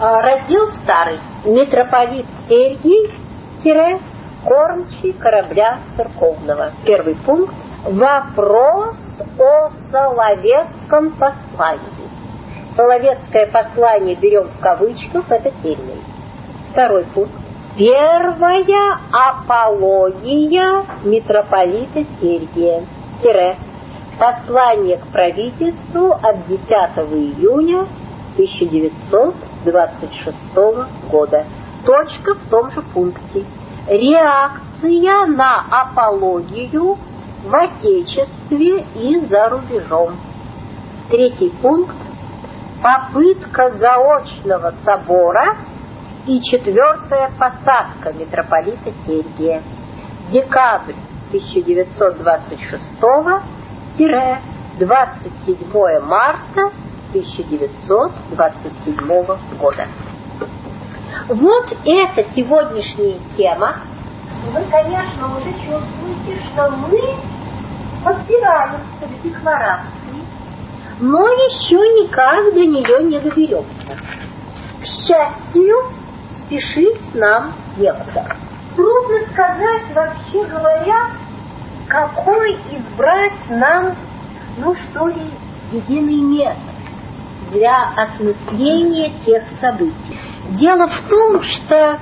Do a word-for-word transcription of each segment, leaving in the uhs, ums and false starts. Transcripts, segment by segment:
Раздел старый. Митрополит Сергий, кормчий корабля церковного. Первый пункт. Вопрос о Соловецком послании. Соловецкое послание берем в кавычках, это термин. Второй пункт. Первая апология митрополита Сергия. Тире. Послание к правительству от десятого июня тысяча девятьсот двадцать шестого года. Точка в том же пункте. Реакция на апологию в Отечестве и за рубежом. Третий пункт. Попытка заочного собора и четвертая посадка митрополита Сергия. Декабрь тысяча девятьсот двадцать шестого — двадцать седьмое марта тысяча девятьсот двадцать седьмого года. Вот это сегодняшняя тема. Вы, конечно, уже чувствуете, что мы подбираемся к декларации, но еще никак до нее не доберемся. К счастью, спешить нам некуда. Трудно сказать, вообще говоря, какой избрать нам, ну что ли, единый метод для осмысления тех событий. Дело в том, что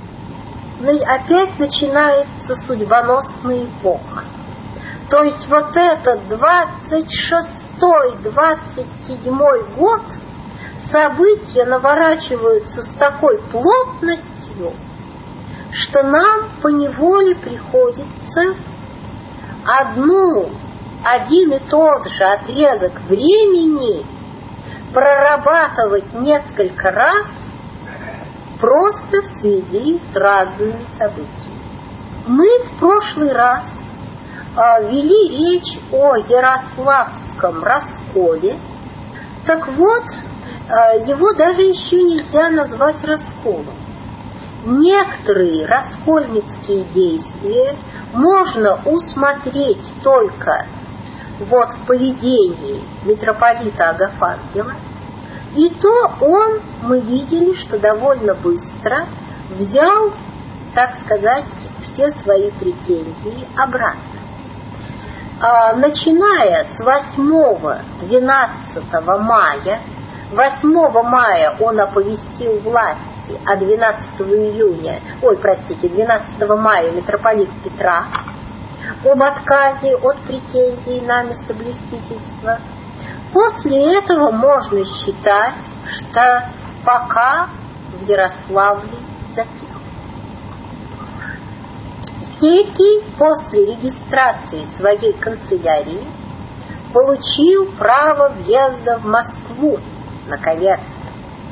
опять начинается судьбоносная эпоха. То есть вот этот двадцать шестой — двадцать седьмой год события наворачиваются с такой плотностью, что нам поневоле приходится одну, один и тот же отрезок времени прорабатывать несколько раз просто в связи с разными событиями. Мы в прошлый раз а, вели речь о Ярославском расколе. Так вот, а, его даже еще нельзя назвать расколом. Некоторые раскольницкие действия можно усмотреть только вот в поведении митрополита Агафангела. И то он, мы видели, что довольно быстро взял, так сказать, все свои претензии обратно. А, начиная с восьмого-двенадцатого мая, восьмого мая он оповестил власти, а двенадцатого июня, ой, простите, двенадцатого мая митрополит Петра об отказе от претензий на местоблюстительство. После этого можно считать, что пока в Ярославле затихло. Сергий после регистрации своей канцелярии получил право въезда в Москву, наконец-то.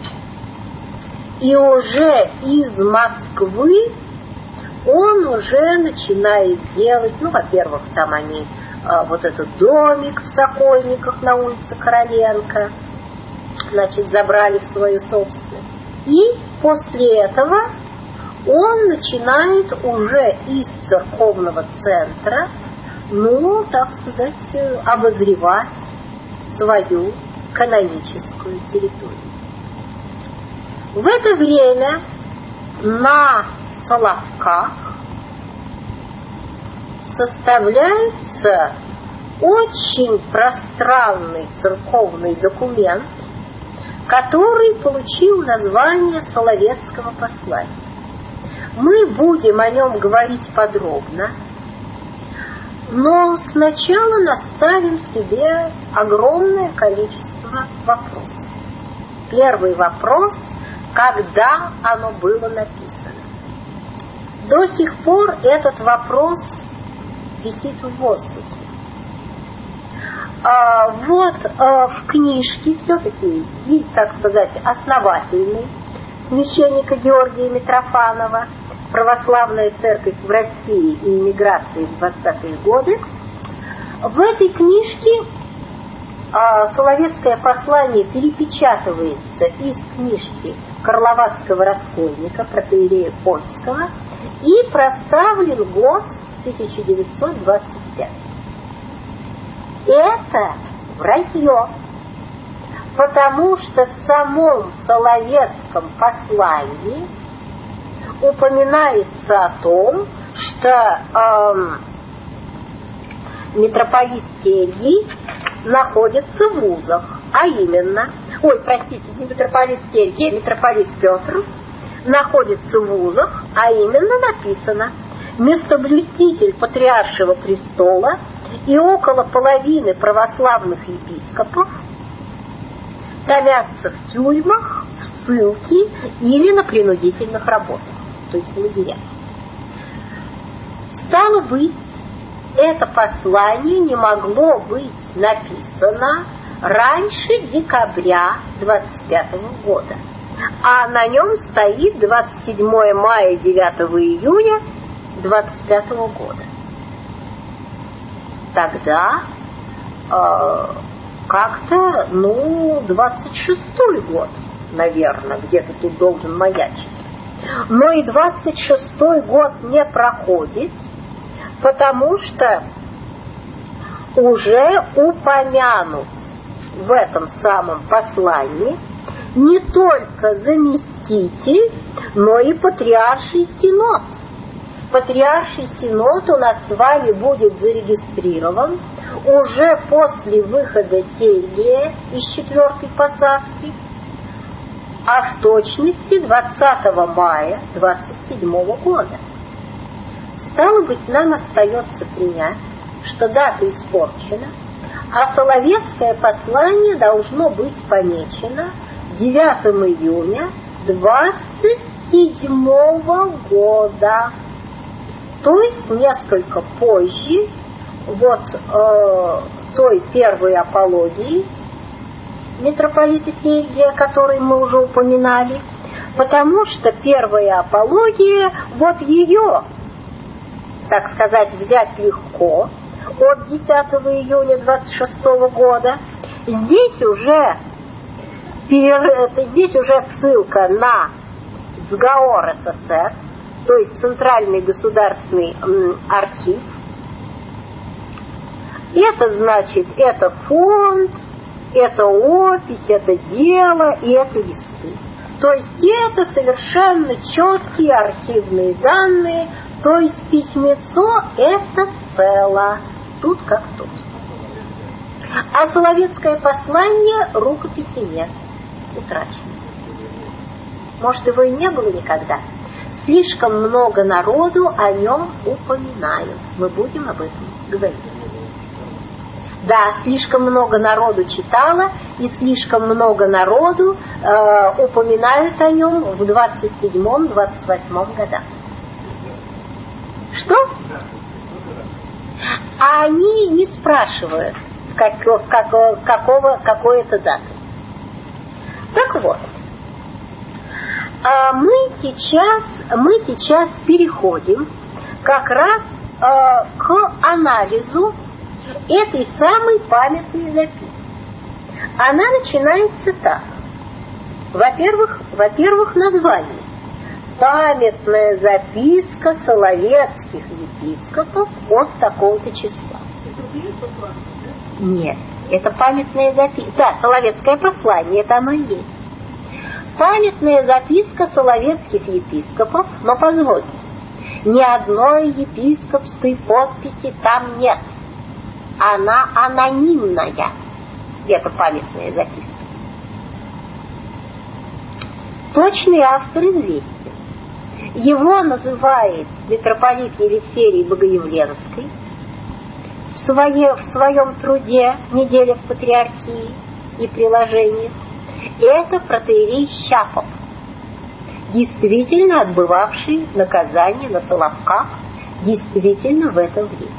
И уже из Москвы он уже начинает делать, ну, во-первых, там они вот этот домик в Сокольниках на улице Короленко, значит, забрали в свою собственность. И после этого он начинает уже из церковного центра, ну, так сказать, обозревать свою каноническую территорию. В это время на Соловках составляется очень пространный церковный документ, который получил название Соловецкого послания. Мы будем о нем говорить подробно, но сначала наставим себе огромное количество вопросов. Первый вопрос: когда оно было написано? До сих пор этот вопрос висит в воздухе. А вот а, в книжке все-таки, вид, так сказать, основательный священника Георгия Митрофанова «Православная церковь в России и эмиграции в двадцатые годы». В этой книжке а, Соловецкое послание перепечатывается из книжки Карловацкого раскольника, протоиерея Польского, и проставлен год тысяча девятьсот двадцать пятый. Это вранье, потому что в самом Соловецком послании упоминается о том, что эм, митрополит Сергий находится в вузах, а именно, ой, простите, не митрополит Сергий, а митрополит Петр находится в вузах, а именно написано: местоблюститель патриаршего престола и около половины православных епископов томятся в тюрьмах, в ссылке или на принудительных работах, то есть в лагерях. Стало быть, это послание не могло быть написано раньше декабря двадцать пятого года, а на нем стоит двадцать седьмое мая девятого июня двадцать пятого года. Тогда э, как-то, ну, двадцать шестой год, наверное, где-то тут должен маячить. Но и двадцать шестой год не проходит, потому что уже упомянут в этом самом послании не только заместитель, но и патриарший синод. Патриарший синод у нас с вами будет зарегистрирован уже после выхода Сергия из четвертой посадки, а в точности двадцатого мая двадцать седьмого года. Стало быть, нам остается принять, что дата испорчена, а Соловецкое послание должно быть помечено девятого июня двадцать седьмого года. То есть несколько позже вот э, той первой апологии митрополита Сергия, о которой мы уже упоминали, потому что первая апология, вот ее, так сказать, взять легко, от десятого июня двадцать шестого года. Здесь уже, здесь уже ссылка на ЦГАОР СССР, то есть Центральный государственный архив. Это значит, это фонд, это опись, это дело и это листы. То есть это совершенно четкие архивные данные, то есть письмецо это цело, тут как тут. А Соловецкое послание рукописи нет, утрачено. Может, его и не было никогда. Слишком много народу о нем упоминают. Мы будем об этом говорить. Да, слишком много народу читало, и слишком много народу э, упоминают о нем в двадцать седьмом — двадцать восьмом годах. Что? А они не спрашивают, как, как, какого, какой это даты. Так вот, мы сейчас, мы сейчас переходим как раз к анализу этой самой памятной записки. Она начинается так. Во-первых, во-первых, название. Памятная записка соловецких епископов от такого-то числа. Нет, это памятная записка. Да, Соловецкое послание, это оно и есть. Памятная записка соловецких епископов, но позвольте, ни одной епископской подписи там нет. Она анонимная. Это памятная записка. Точный автор известен. Его называет митрополит Елисерий Богоявленский в, свое, в своем труде «Неделя в патриархии» и приложениях. Это протоиерей Щапов, действительно отбывавший наказание на Соловках, действительно в это время.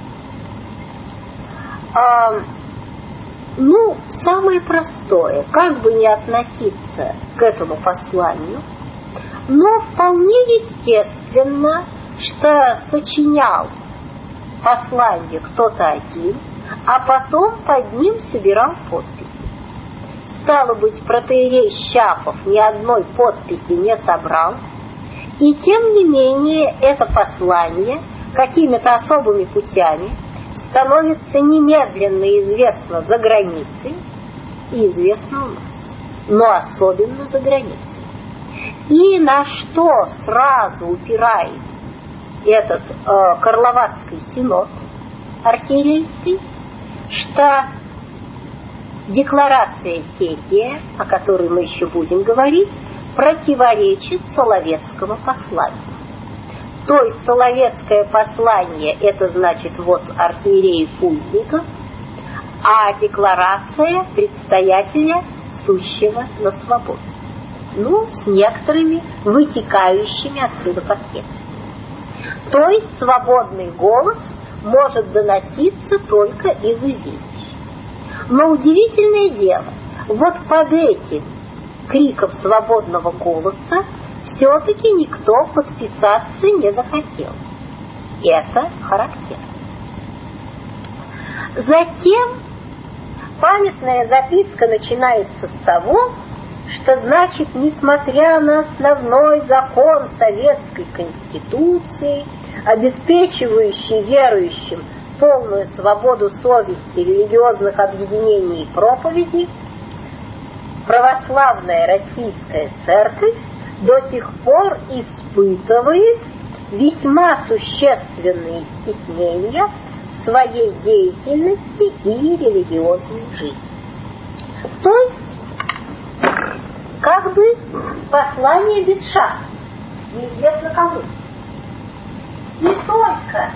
А, ну, самое простое, как бы не относиться к этому посланию, но вполне естественно, что сочинял послание кто-то один, а потом под ним собирал подписи. Стало быть, протоиерей Щапов ни одной подписи не собрал, и тем не менее это послание какими-то особыми путями становится немедленно известно за границей, и известно у нас, но особенно за границей. И на что сразу упирает этот э, Карловацкий синод архиерейский, что декларация Сергия, о которой мы еще будем говорить, противоречит Соловецкому посланию. То есть Соловецкое послание — это значит вот архиереев узников, а декларация предстоятеля сущего на свободе. Ну, с некоторыми вытекающими отсюда последствиями. То есть свободный голос может доноситься только из узилища. Но удивительное дело, вот под этим криком свободного голоса все-таки никто подписаться не захотел. Это характерно. Затем памятная записка начинается с того, что значит, несмотря на основной закон Советской Конституции, обеспечивающий верующим полную свободу совести, религиозных объединений и проповедей, православная Российская Церковь до сих пор испытывает весьма существенные стеснения в своей деятельности и религиозной жизни. То есть, как бы послание без шага, неизвестно кому. И только,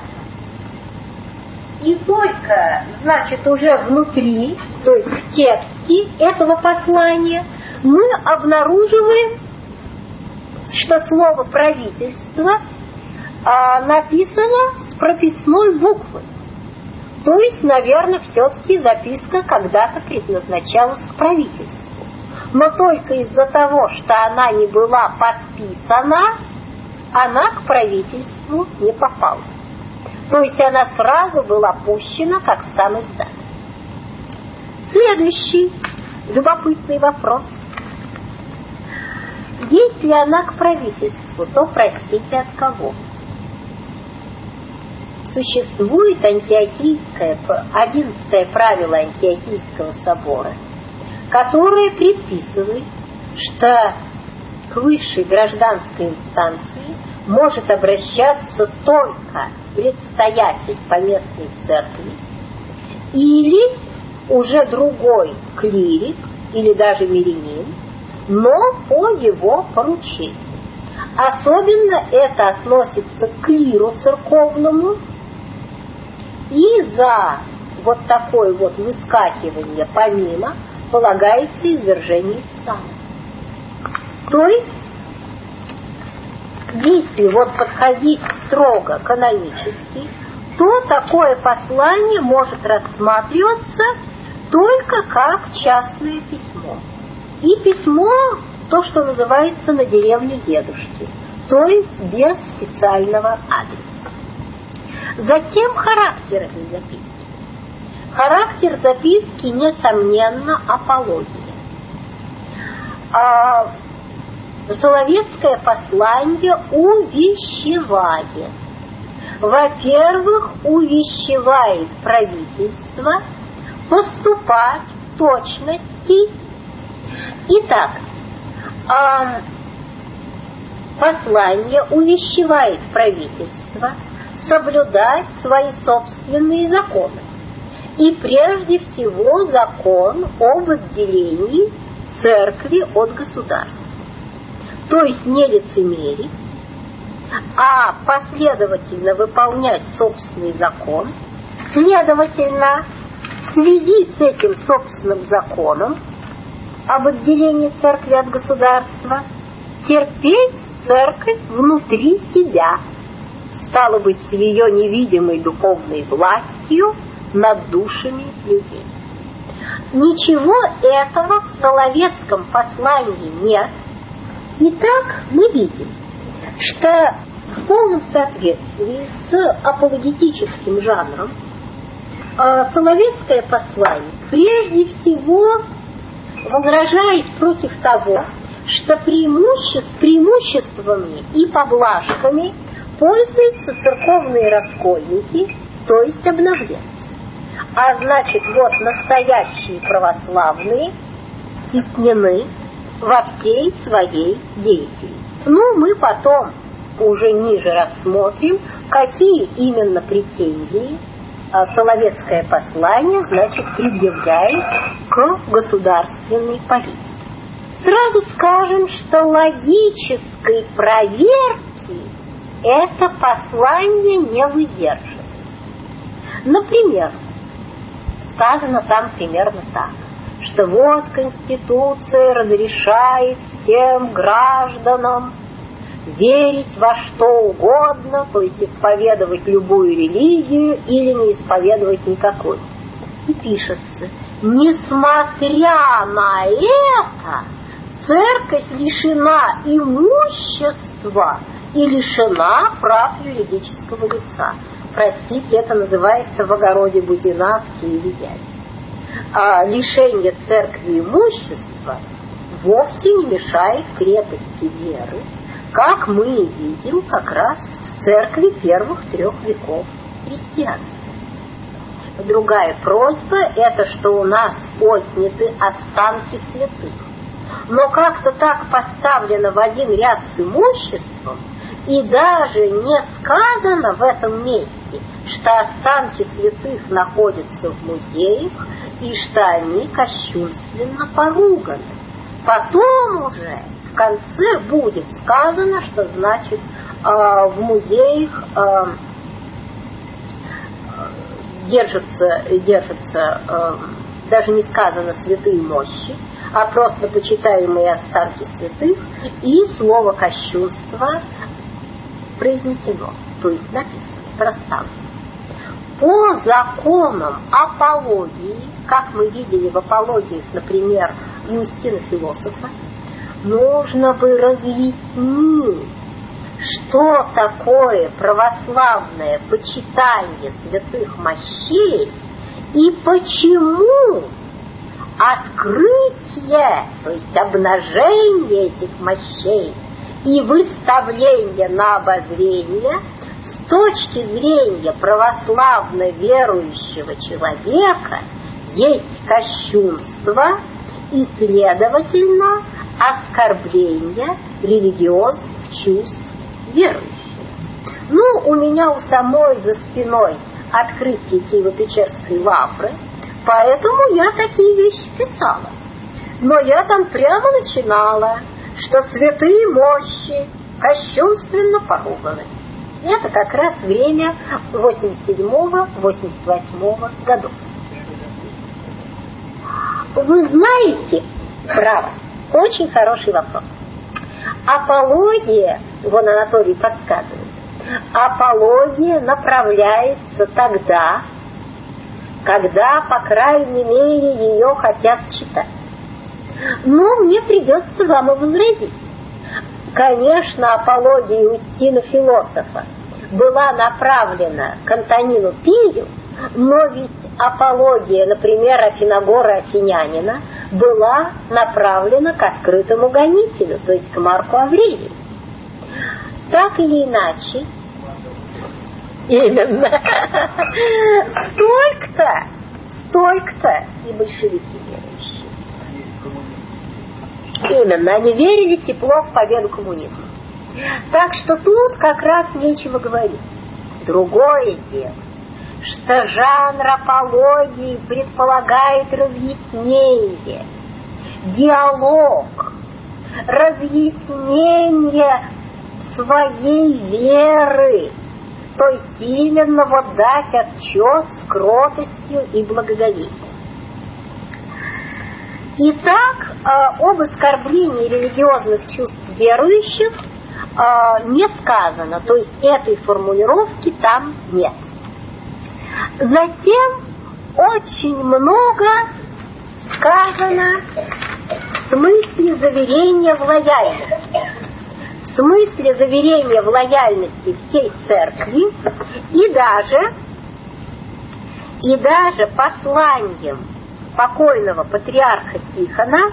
и только, значит, уже внутри, то есть в тексте этого послания, мы обнаруживаем, что слово «правительство» а, написано с прописной буквы. То есть, наверное, все-таки записка когда-то предназначалась к правительству. Но только из-за того, что она не была подписана, она к правительству не попала. То есть она сразу была пущена как сам издат. Следующий любопытный вопрос. Если она к правительству, то, простите, от кого? Существует антиохийское, одиннадцатое правило Антиохийского собора, которое предписывает, что к высшей гражданской инстанции может обращаться только предстоятель поместной церкви или уже другой клирик или даже мирянин, но по его поручению. Особенно это относится к клиру церковному, и за вот такое вот выскакивание помимо полагается извержение из сана. То есть, если вот подходить строго канонически, то такое послание может рассматриваться только как частное письмо. И письмо, то, что называется на деревню дедушки, то есть без специального адреса. Затем характер этой записки. Характер записки, несомненно, апология. А Соловецкое послание увещевает. Во-первых, увещевает правительство поступать в точности. Итак, а, послание увещевает правительство соблюдать свои собственные законы. И прежде всего закон об отделении церкви от государства. То есть не лицемерить, а последовательно выполнять собственный закон. Следовательно, в связи с этим собственным законом об отделении церкви от государства, терпеть церковь внутри себя, стало быть, с ее невидимой духовной властью над душами людей. Ничего этого в Соловецком послании нет. Итак, мы видим, что в полном соответствии с апологетическим жанром Соловецкое послание прежде всего возражает против того, что преимуществ, преимуществами и поблажками пользуются церковные раскольники, то есть обновленцы. А значит, вот настоящие православные стеснены во всей своей деятельности. Ну, мы потом уже ниже рассмотрим, какие именно претензии Соловецкое послание, значит, предъявляет к государственной политике. Сразу скажем, что логической проверки это послание не выдержит. Например, сказано там примерно так, что вот Конституция разрешает всем гражданам верить во что угодно, то есть исповедовать любую религию или не исповедовать никакой. И пишется: несмотря на это, церковь лишена имущества и лишена прав юридического лица. Простите, это называется в огороде Бузина в Киеве. А лишение церкви имущества вовсе не мешает крепости веры, как мы видим как раз в церкви первых трех веков христианства. Другая просьба – это что у нас отняты останки святых. Но как-то так поставлено в один ряд с имуществом, и даже не сказано в этом месте, что останки святых находятся в музеях и что они кощунственно поруганы. Потом уже в конце будет сказано, что значит в музеях держатся, держатся даже не сказано святые мощи, а просто почитаемые останки святых, и слово кощунство произнесено, то есть написано, проставлено. По законам апологии, как мы видели в апологиях, например, Иустина Философа, нужно бы разъяснить, что такое православное почитание святых мощей и почему открытие, то есть обнажение этих мощей и выставление на обозрение с точки зрения православно верующего человека есть кощунство и, следовательно, оскорбление религиозных чувств верующих. Ну, у меня у самой за спиной открытие Киево-Печерской лавры, поэтому я такие вещи писала. Но я там прямо начинала, что святые мощи кощунственно поруганы. Это как раз время восемьдесят седьмого — восемьдесят восьмого годов. Вы знаете, право, очень хороший вопрос. Апология, вон Анатолий подсказывает, апология направляется тогда, когда, по крайней мере, ее хотят читать. Но мне придется вам и возразить. Конечно, апология Иустина Философа была направлена к Антонину Пирию, но ведь апология, например, Афиногора Афинянина была направлена к открытому гонителю, то есть к Марку Аврелию. Так или иначе, именно, столько-то, столько-то и большевики верующие. Именно, они верили тепло в победу коммунизма. Так что тут как раз нечего говорить. Другое дело, что жанр апологии предполагает разъяснение, диалог, разъяснение своей веры, то есть именно вот дать отчет с кротостью и благоговением. Итак, об оскорблении религиозных чувств верующих не сказано, то есть этой формулировки там нет. Затем очень много сказано в смысле заверения в лояльности. В смысле заверения в лояльности всей церкви и даже, и даже посланием покойного патриарха Тихона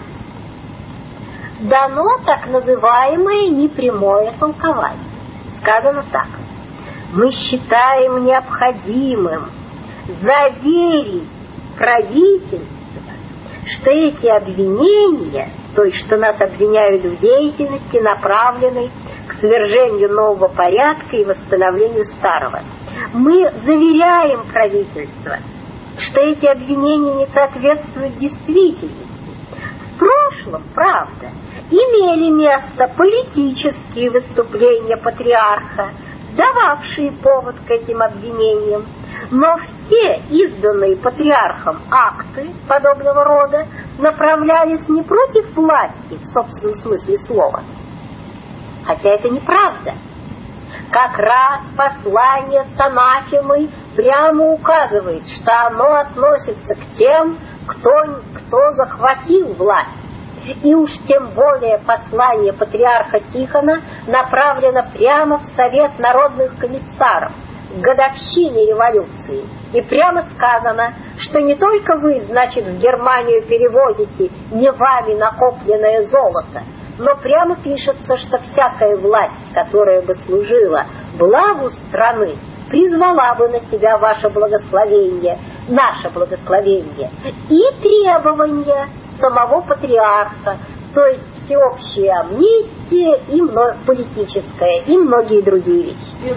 дано так называемое непрямое толкование. Сказано так: мы считаем необходимым заверить правительство, что эти обвинения, то есть что нас обвиняют в деятельности, направленной к свержению нового порядка и восстановлению старого, мы заверяем правительство, что эти обвинения не соответствуют действительности. В прошлом, правда, имели место политические выступления патриарха, дававшие повод к этим обвинениям, но все изданные патриархом акты подобного рода направлялись не против власти в собственном смысле слова, хотя это неправда. Как раз послание с анафемой прямо указывает, что оно относится к тем, кто, кто захватил власть. И уж тем более послание патриарха Тихона направлено прямо в Совет народных комиссаров к годовщине революции. И прямо сказано, что не только вы, значит, в Германию перевозите не вами накопленное золото, но прямо пишется, что всякая власть, которая бы служила благу страны, призвала бы на себя ваше благословение, наше благословение, и требования самого патриарха, то есть всеобщая амнистия и мно... политическая, и многие другие вещи.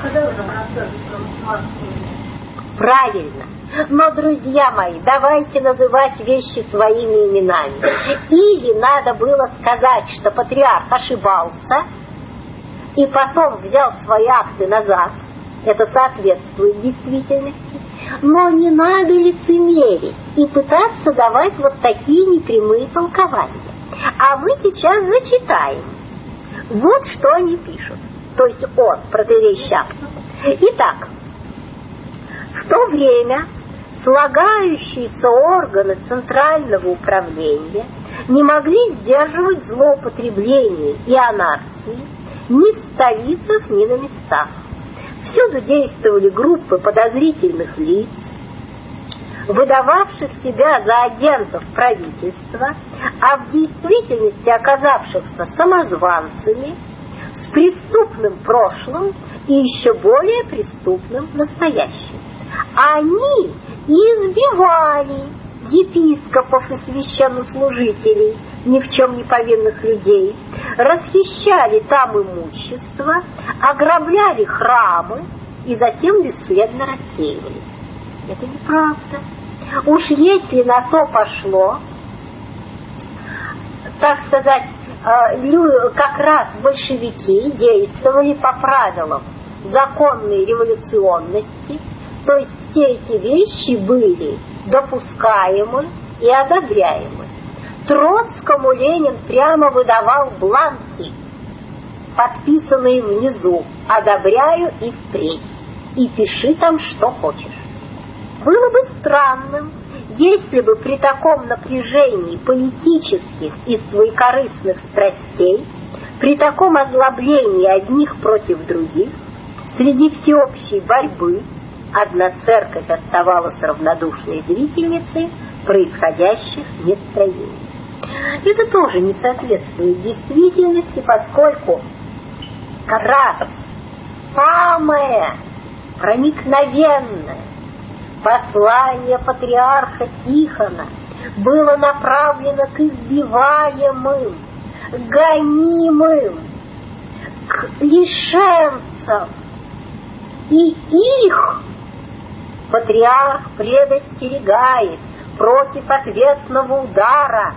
Правильно. Но, друзья мои, давайте называть вещи своими именами. Или надо было сказать, что патриарх ошибался, и потом взял свои акты назад. Это соответствует действительности. Но не надо лицемерить и пытаться давать вот такие непрямые толкования. А мы сейчас зачитаем. Вот что они пишут. То есть он, протоиерей Щапкин. Итак, в то время слагающиеся органы центрального управления не могли сдерживать злоупотребление и анархии ни в столицах, ни на местах. Всюду действовали группы подозрительных лиц, выдававших себя за агентов правительства, а в действительности оказавшихся самозванцами с преступным прошлым и еще более преступным настоящим. Они избивали епископов и священнослужителей, ни в чем не повинных людей, расхищали там имущество, ограбляли храмы и затем бесследно рассеивались. Это неправда. Уж если на то пошло, так сказать, как раз большевики действовали по правилам законной революционности, то есть все эти вещи были допускаемы и одобряемы. Троцкому Ленин прямо выдавал бланки, подписанные внизу: «Одобряю и впредь, и пиши там, что хочешь». Было бы странным, если бы при таком напряжении политических и своекорыстных страстей, при таком озлоблении одних против других, среди всеобщей борьбы одна церковь оставалась равнодушной зрительницей происходящих нестроений. Это тоже не соответствует действительности, поскольку как раз самое проникновенное послание патриарха Тихона было направлено к избиваемым, гонимым, к лишенцам, и их патриарх предостерегает против ответного удара,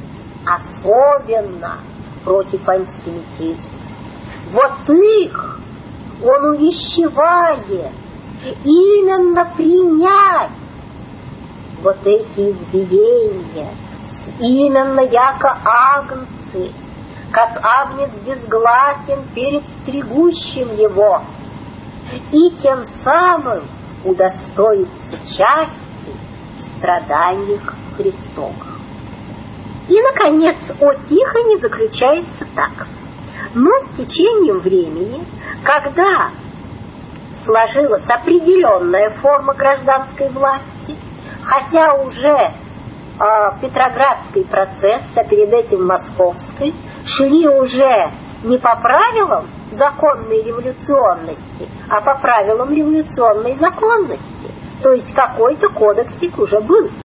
особенно против антисемитизма. Вот их он увещевает именно принять вот эти избиения, именно яко агнцы, как агнец безгласен перед стригущим его, и тем самым удостоится части в страданиях Христовых. И, наконец, о Тихоне заключается так. Но с течением времени, когда сложилась определенная форма гражданской власти, хотя уже э, Петроградский процесс, а перед этим Московский, шли уже не по правилам законной революционности, а по правилам революционной законности. То есть какой-то кодексик уже был.